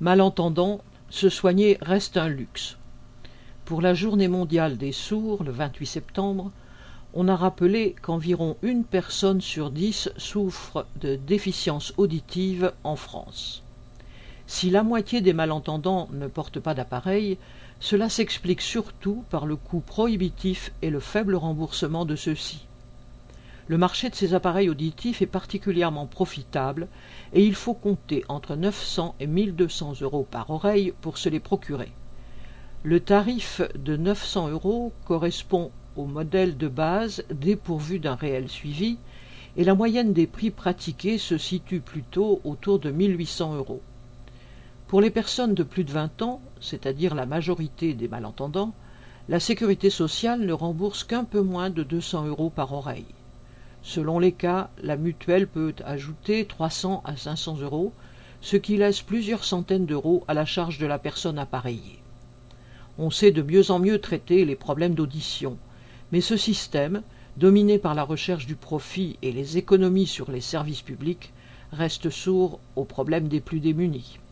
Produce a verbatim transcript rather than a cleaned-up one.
Malentendants, se soigner reste un luxe. Pour la Journée mondiale des sourds, le vingt-huit septembre, on a rappelé qu'environ une personne sur dix souffre de déficience auditive en France. Si la moitié des malentendants ne portent pas d'appareil, cela s'explique surtout par le coût prohibitif et le faible remboursement de ceux-ci. Le marché de ces appareils auditifs est particulièrement profitable et il faut compter entre neuf cents et mille deux cents euros par oreille pour se les procurer. Le tarif de neuf cents euros correspond au modèle de base dépourvu d'un réel suivi et la moyenne des prix pratiqués se situe plutôt autour de mille huit cents euros. Pour les personnes de plus de vingt ans, c'est-à-dire la majorité des malentendants, la sécurité sociale ne rembourse qu'un peu moins de deux cents euros par oreille. Selon les cas, la mutuelle peut ajouter trois cents à cinq cents euros, ce qui laisse plusieurs centaines d'euros à la charge de la personne appareillée. On sait de mieux en mieux traiter les problèmes d'audition, mais ce système, dominé par la recherche du profit et les économies sur les services publics, reste sourd aux problèmes des plus démunis.